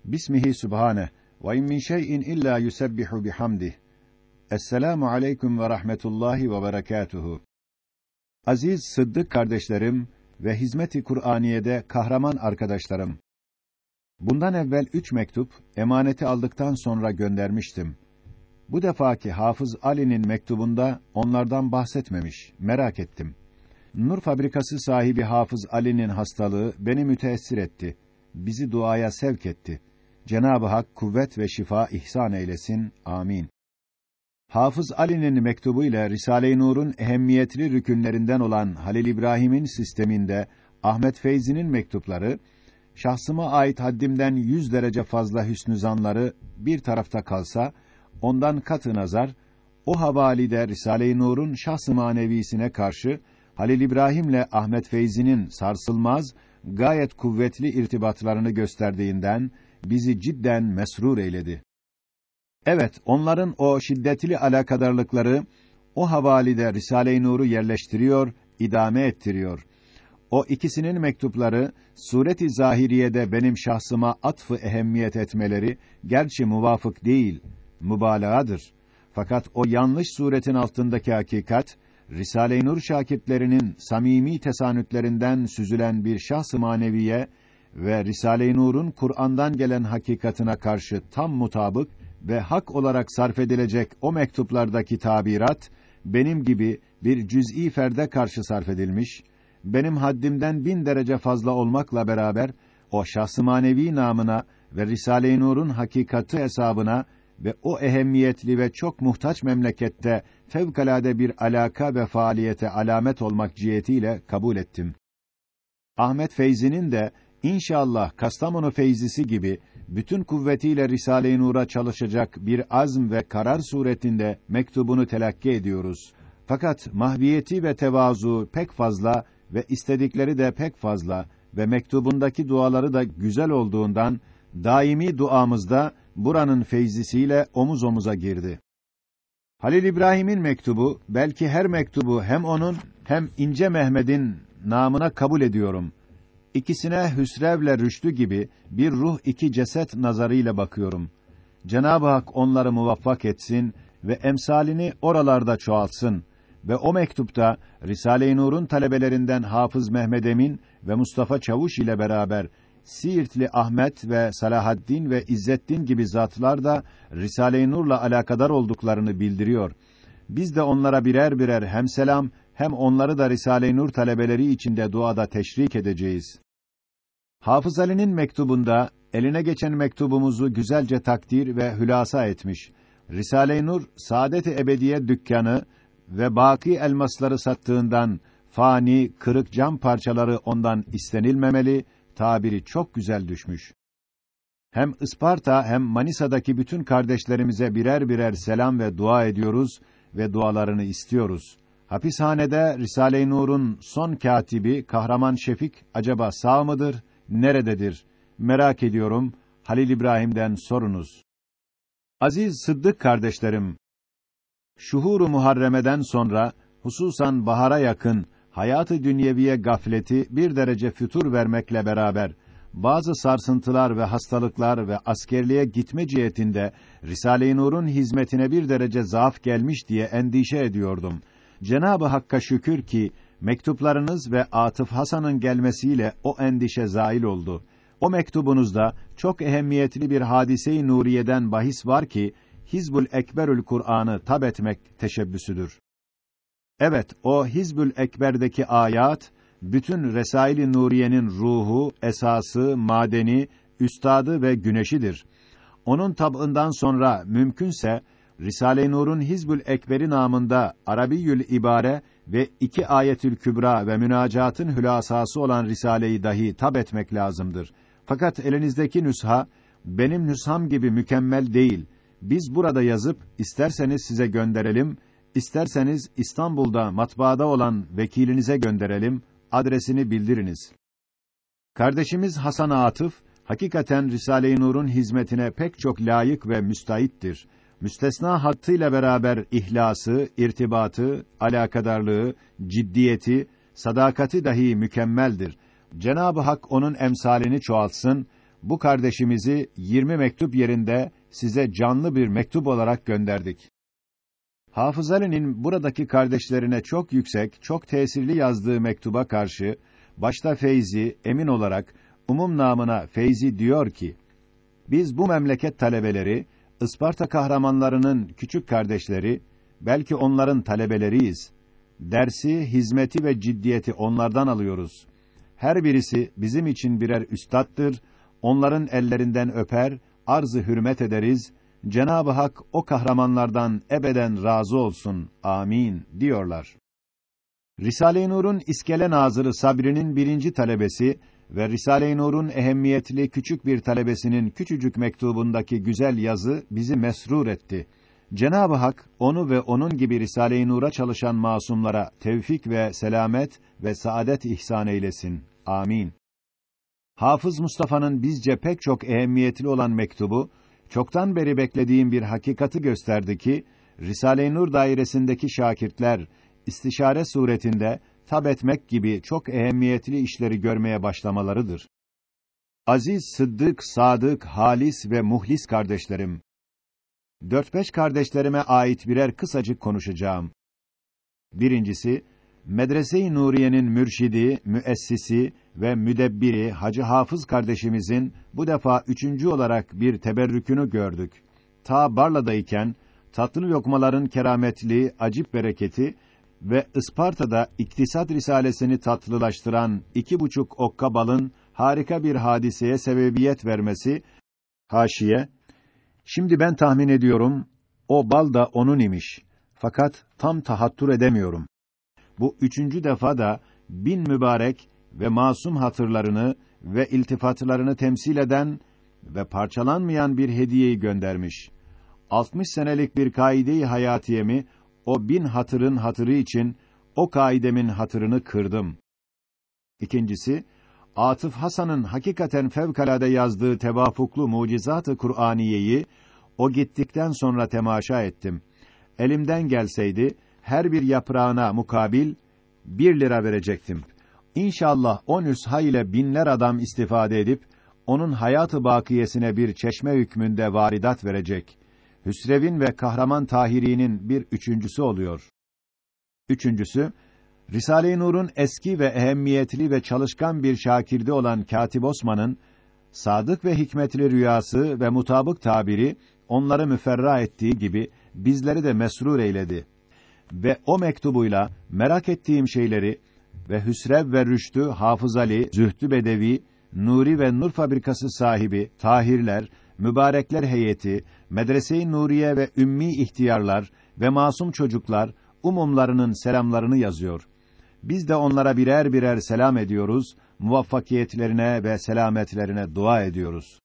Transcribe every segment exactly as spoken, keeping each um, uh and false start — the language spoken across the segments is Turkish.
Bismihi Sübhane ve in min şey'in illa yusebbihu bihamdih. Esselamu aleyküm ve rahmetullahi ve berekatuhu. Aziz Sıddık kardeşlerim ve hizmet-i Kur'aniye'de kahraman arkadaşlarım. Bundan evvel üç mektup, emaneti aldıktan sonra göndermiştim. Bu defaki Hafız Ali'nin mektubunda onlardan bahsetmemiş, merak ettim. Nur fabrikası sahibi Hafız Ali'nin hastalığı beni müteessir etti. Bizi duaya sevk etti. Cenab-ı Hak kuvvet ve şifa ihsan eylesin. Amin. Hafız Ali'nin mektubuyla Risale-i Nur'un ehemmiyetli rükünlerinden olan Halil İbrahim'in sisteminde Ahmet Feyzi'nin mektupları, şahsıma ait haddimden yüz derece fazla hüsnü zanları bir tarafta kalsa, ondan katı nazar, o havalide Risale-i Nur'un şahs-ı manevisine karşı Halil İbrahim'le Ahmet Feyzi'nin sarsılmaz, gayet kuvvetli irtibatlarını gösterdiğinden bizi cidden mesrur eyledi. Evet, onların o şiddetli alakadarlıkları o havalide Risale-i Nur'u yerleştiriyor, idame ettiriyor. O ikisinin mektupları suret-i zahiriyede benim şahsıma atfı ehemmiyet etmeleri gerçi muvafık değil, mübalağadır. Fakat o yanlış suretin altındaki hakikat Risale-i Nur şakirtlerinin samimi tesanütlerinden süzülen bir şahs-ı maneviye ve Risale-i Nur'un Kur'an'dan gelen hakikatına karşı tam mutabık ve hak olarak sarf edilecek o mektuplardaki tabirat, benim gibi bir cüz'i ferde karşı sarf edilmiş, benim haddimden bin derece fazla olmakla beraber, o şahs-ı manevi namına ve Risale-i Nur'un hakikati hesabına ve o ehemmiyetli ve çok muhtaç memlekette fevkalade bir alaka ve faaliyete alamet olmak cihetiyle kabul ettim. Ahmet Feyzi'nin de İnşallah Kastamonu Feyzisi gibi bütün kuvvetiyle Risale-i Nur'a çalışacak bir azm ve karar suretinde mektubunu telakki ediyoruz. Fakat mahviyeti ve tevazu pek fazla ve istedikleri de pek fazla ve mektubundaki duaları da güzel olduğundan daimi duamızda buranın feyzisiyle omuz omuza girdi. Halil İbrahim'in mektubu belki her mektubu hem onun hem İnce Mehmet'in namına kabul ediyorum. İkisine hüsrevle rüştü gibi bir ruh iki ceset nazarıyla bakıyorum. Cenab-ı Hak onları muvaffak etsin ve emsalini oralarda çoğaltsın ve o mektupta Risale-i Nur'un talebelerinden Hafız Mehmed Emin ve Mustafa Çavuş ile beraber Siirtli Ahmet ve Salahaddin ve İzzettin gibi zatlar da Risale-i Nur'la alakadar olduklarını bildiriyor. Biz de onlara birer birer hem selam hem onları da Risale-i Nur talebeleri içinde duada teşrik edeceğiz. Hafız Ali'nin mektubunda eline geçen mektubumuzu güzelce takdir ve hülasa etmiş. Risale-i Nur Saadet-i Ebediye dükkanı ve baki elmasları sattığından fani, kırık cam parçaları ondan istenilmemeli, tabiri çok güzel düşmüş. Hem Isparta hem Manisa'daki bütün kardeşlerimize birer birer selam ve dua ediyoruz ve dualarını istiyoruz. Hapishanede Risale-i Nur'un son katibi Kahraman Şefik acaba sağ mıdır, nerededir? Merak ediyorum. Halil İbrahim'den sorunuz. Aziz Sıddık kardeşlerim, şuhur-u muharremeden sonra hususan bahara yakın hayat-ı dünyeviye gafleti bir derece fütur vermekle beraber bazı sarsıntılar ve hastalıklar ve askerliğe gitme cihetinde Risale-i Nur'un hizmetine bir derece zaaf gelmiş diye endişe ediyordum. Cenab-ı Hakk'a şükür ki mektuplarınız ve Atıf Hasan'ın gelmesiyle o endişe zail oldu. O mektubunuzda çok ehemmiyetli bir hadise-i nuriyeden bahis var ki Hizbul Ekberül Kur'an'ı tab etmek teşebbüsüdür. Evet, o Hizbül Ekber'deki ayat bütün Resail-i Nuriye'nin ruhu, esası, madeni, üstadı ve güneşidir. Onun tab'ından sonra mümkünse Risale-i Nur'un Hizbül Ekber'i namında Arabiyyül İbare ve iki Ayetül Kübra ve münacatın hülasası olan Risale-i dahi tab etmek lazımdır. Fakat elinizdeki nüsha benim nüsham gibi mükemmel değil. Biz burada yazıp isterseniz size gönderelim, isterseniz İstanbul'da matbaada olan vekilinize gönderelim, adresini bildiriniz. Kardeşimiz Hasan Atıf hakikaten Risale-i Nur'un hizmetine pek çok layık ve müstahittir. Müstesna hattıyla beraber ihlası, irtibatı, alakadarlığı, ciddiyeti, sadakati dahi mükemmeldir. Cenab-ı Hak onun emsalini çoğaltsın, bu kardeşimizi yirmi mektup yerinde size canlı bir mektup olarak gönderdik. Hafız Ali'nin buradaki kardeşlerine çok yüksek, çok tesirli yazdığı mektuba karşı, başta Feyzi, emin olarak, umum namına Feyzi diyor ki, biz bu memleket talebeleri, Isparta kahramanlarının küçük kardeşleri, belki onların talebeleriyiz. Dersi, hizmeti ve ciddiyeti onlardan alıyoruz. Her birisi bizim için birer üstattır, onların ellerinden öper, arz-ı hürmet ederiz, Cenab-ı Hak o kahramanlardan ebeden razı olsun, amin, diyorlar. Risale-i Nur'un İskele Nazırı Sabri'nin birinci talebesi ve Risale-i Nur'un ehemmiyetli küçük bir talebesinin küçücük mektubundaki güzel yazı bizi mesrur etti. Cenab-ı Hak, onu ve onun gibi Risale-i Nur'a çalışan masumlara tevfik ve selamet ve saadet ihsan eylesin. Amin. Hafız Mustafa'nın bizce pek çok ehemmiyetli olan mektubu, çoktan beri beklediğim bir hakikati gösterdi ki, Risale-i Nur dairesindeki şakirtler, istişare suretinde, tab etmek gibi çok ehemmiyetli işleri görmeye başlamalarıdır. Aziz, sıddık, sadık, halis ve muhlis kardeşlerim, dört beş kardeşlerime ait birer kısacık konuşacağım. Birincisi, Medrese-i Nuriye'nin mürşidi, müessisi ve müdebbiri Hacı Hafız kardeşimizin bu defa üçüncü olarak bir teberrükünü gördük. Ta Barla'dayken, tatlı lokmaların kerametli, acip bereketi ve Isparta'da iktisat risalesini tatlılaştıran iki buçuk okka balın harika bir hadiseye sebebiyet vermesi, haşiye, şimdi ben tahmin ediyorum, o bal da onun imiş. Fakat tam tahattür edemiyorum. Bu üçüncü defa da bin mübarek ve masum hatırlarını ve iltifatlarını temsil eden ve parçalanmayan bir hediyeyi göndermiş. Altmış senelik bir kaide-i hayatiyemi, o bin hatırın hatırı için, o kaidemin hatırını kırdım. İkincisi, Atıf Hasan'ın hakikaten fevkalade yazdığı tevafuklu mucizat-ı Kur'aniyeyi, o gittikten sonra temaşa ettim. Elimden gelseydi, her bir yaprağına mukabil, bir lira verecektim. İnşallah o nüsha ile binler adam istifade edip, onun hayat-ı bakiyesine bir çeşme hükmünde varidat verecek. Hüsrev'in ve Kahraman Tahiri'nin bir üçüncüsü oluyor. Üçüncüsü, Risale-i Nur'un eski ve ehemmiyetli ve çalışkan bir şakirdi olan Kâtib Osman'ın, sadık ve hikmetli rüyası ve mutabık tabiri, onları müferra ettiği gibi, bizleri de mesrur eyledi. Ve o mektubuyla, merak ettiğim şeyleri, ve Hüsrev ve Rüştü, Hafız Ali, Zühtü Bedevi, Nuri ve Nur Fabrikası sahibi, Tahirler, mübarekler heyeti, Medrese-i Nuriye ve ümmi ihtiyarlar ve masum çocuklar, umumlarının selamlarını yazıyor. Biz de onlara birer birer selam ediyoruz, muvaffakiyetlerine ve selametlerine dua ediyoruz.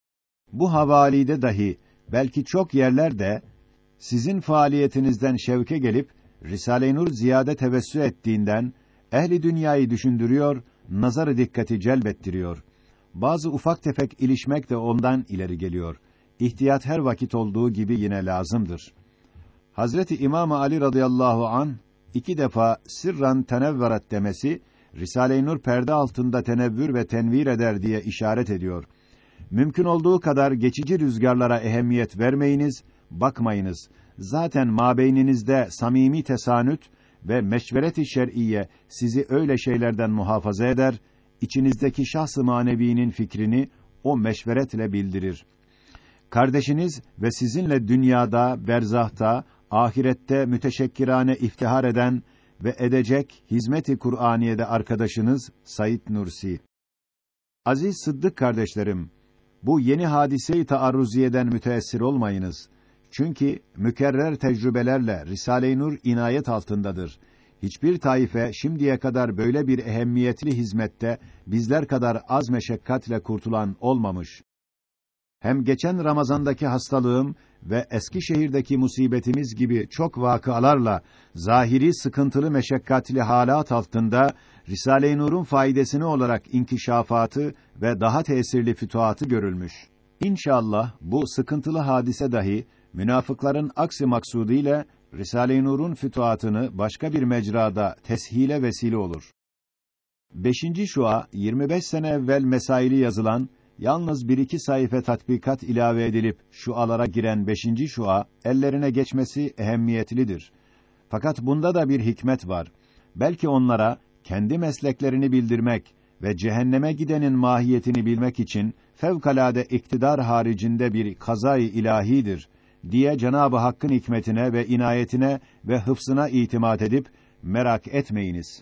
Bu havalide dahi, belki çok yerlerde, sizin faaliyetinizden şevke gelip, Risale-i Nur ziyade tevessü ettiğinden, ehli dünyayı düşündürüyor, nazar-ı dikkati celbettiriyor. Bazı ufak tefek ilişmek de ondan ileri geliyor. İhtiyat her vakit olduğu gibi yine lazımdır. Hazreti İmam Ali radıyallahu an iki defa sırran tenevverat demesi, Risale-i Nur perde altında tenevvür ve tenvir eder diye işaret ediyor. Mümkün olduğu kadar geçici rüzgarlara ehemmiyet vermeyiniz, bakmayınız. Zaten mabeyninizde samimi tesanüt ve meşveret-i şer'iyye sizi öyle şeylerden muhafaza eder, içinizdeki şahs-ı manevinin fikrini o meşveretle bildirir. Kardeşiniz ve sizinle dünyada, berzahta, ahirette müteşekkirane iftihar eden ve edecek hizmet-i Kur'aniye'de arkadaşınız Said Nursi. Aziz Sıddık kardeşlerim, bu yeni hadise-i taarruziyeden müteessir olmayınız. Çünkü mükerrer tecrübelerle Risale-i Nur inayet altındadır. Hiçbir taife şimdiye kadar böyle bir ehemmiyetli hizmette bizler kadar az meşakkatle kurtulan olmamış. Hem geçen Ramazandaki hastalığım ve Eskişehir'deki musibetimiz gibi çok vakıalarla zahiri sıkıntılı meşakkatli halat altında Risale-i Nur'un faydasını olarak inkişafatı ve daha tesirli fütuhatı görülmüş. İnşallah bu sıkıntılı hadise dahi münafıkların aksi maksudu ile Risale-i Nur'un fütuhatını başka bir mecrada teshile vesile olur. Beşinci şua, yirmi beş sene evvel mesaili yazılan yalnız bir iki sayfa tatbikat ilave edilip şualara giren beşinci şua ellerine geçmesi ehemmiyetlidir. Fakat bunda da bir hikmet var. Belki onlara kendi mesleklerini bildirmek ve cehenneme gidenin mahiyetini bilmek için fevkalade iktidar haricinde bir kazayı ilahidir diye Cenab-ı Hakk'ın hikmetine ve inayetine ve hıfzına itimat edip merak etmeyiniz.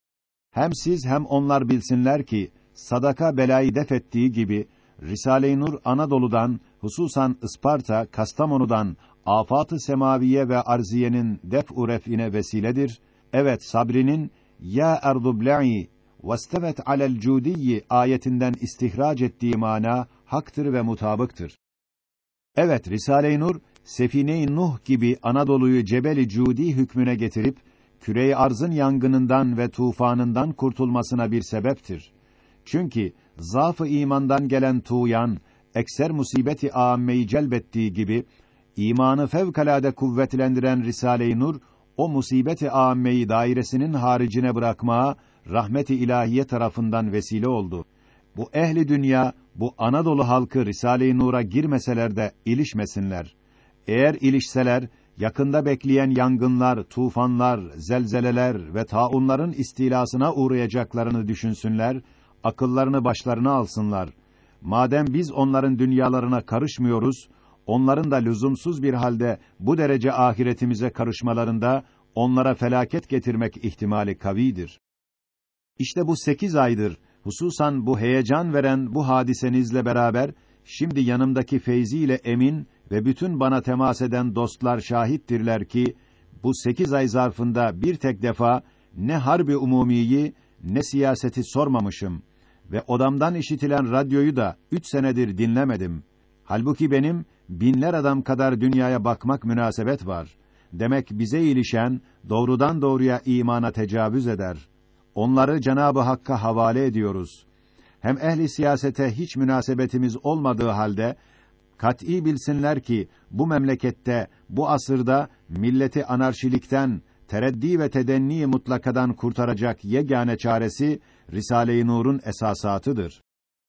Hem siz hem onlar bilsinler ki sadaka belayı def ettiği gibi Risale-i Nur Anadolu'dan, hususan Isparta, Kastamonu'dan afat-ı semaviye ve arziyenin def-u ref'ine vesiledir. Evet, sabrinin ya erdu bla'i vestevet alel cudiyyi ayetinden istihrac ettiği mana haktır ve mutabıktır. Evet, Risale-i Nur Sefine-i Nuh gibi Anadolu'yu Cebel-i Cudi hükmüne getirip küre-i arzın yangınından ve tufanından kurtulmasına bir sebeptir. Çünkü zaaf-ı imandan gelen tuğyan, ekser musibeti âmmeyi celbettiği gibi, imanı fevkalade kuvvetlendiren Risale-i Nur, o musibeti âmmeyi dairesinin haricine bırakmaya, rahmet-i ilahiye tarafından vesile oldu. Bu ehli dünya, bu Anadolu halkı Risale-i Nur'a girmeseler de ilişmesinler. Eğer ilişseler, yakında bekleyen yangınlar, tufanlar, zelzeleler ve taunların istilasına uğrayacaklarını düşünsünler, akıllarını başlarına alsınlar. Madem biz onların dünyalarına karışmıyoruz, onların da lüzumsuz bir halde bu derece ahiretimize karışmalarında onlara felaket getirmek ihtimali kavidir. İşte bu sekiz aydır, hususan bu heyecan veren bu hadisenizle beraber, şimdi yanımdaki Feyzi ile Emin ve bütün bana temas eden dostlar şahittirler ki, bu sekiz ay zarfında bir tek defa ne harbi umumiyi, ne siyaseti sormamışım ve odamdan işitilen radyoyu da üç senedir dinlemedim. Halbuki benim binler adam kadar dünyaya bakmak münasebet var. Demek bize ilişen doğrudan doğruya imana tecavüz eder. Onları Cenab-ı Hakk'a havale ediyoruz. Hem ehli siyasete hiç münasebetimiz olmadığı halde kat'î bilsinler ki bu memlekette bu asırda milleti anarşilikten, tereddi ve tedenni mutlakadan kurtaracak yegane çaresi Risale-i Nur'un esasatıdır.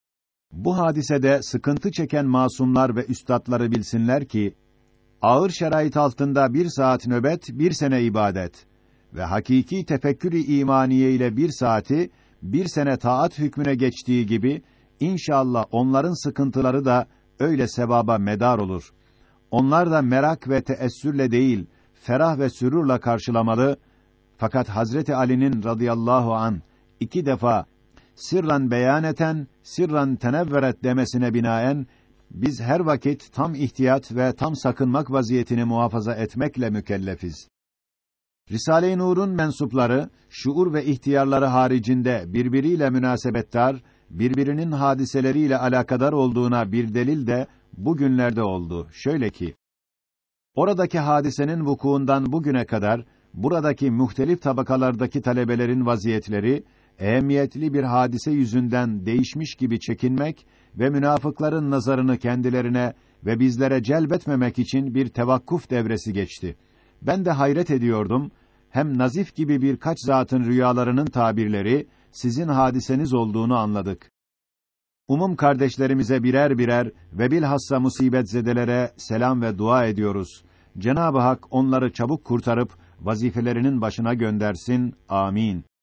Bu hadisede sıkıntı çeken masumlar ve üstatları bilsinler ki ağır şerait altında bir saat nöbet, bir sene ibadet ve hakiki tefekkür-i imaniye ile bir saati bir sene taat hükmüne geçtiği gibi inşallah onların sıkıntıları da öyle sevaba medar olur. Onlar da merak ve teessürle değil, ferah ve sürurla karşılamalı. Fakat Hazreti Ali'nin radıyallahu an iki defa sirran beyaneten, sirran tenevveret demesine binaen biz her vakit tam ihtiyat ve tam sakınmak vaziyetini muhafaza etmekle mükellefiz. Risale-i Nur'un mensupları, şuur ve ihtiyarları haricinde birbiriyle münasebettar, birbirinin hadiseleriyle alakadar olduğuna bir delil de bugünlerde oldu. Şöyle ki, oradaki hadisenin vukuundan bugüne kadar, buradaki muhtelif tabakalardaki talebelerin vaziyetleri, ehemmiyetli bir hadise yüzünden değişmiş gibi çekinmek ve münafıkların nazarını kendilerine ve bizlere celbetmemek için bir tevakkuf devresi geçti. Ben de hayret ediyordum, hem nazif gibi birkaç zatın rüyalarının tabirleri, sizin hadiseniz olduğunu anladık. Umum kardeşlerimize birer birer ve bilhassa musibetzedelere selam ve dua ediyoruz. Cenab-ı Hak onları çabuk kurtarıp vazifelerinin başına göndersin. Amin.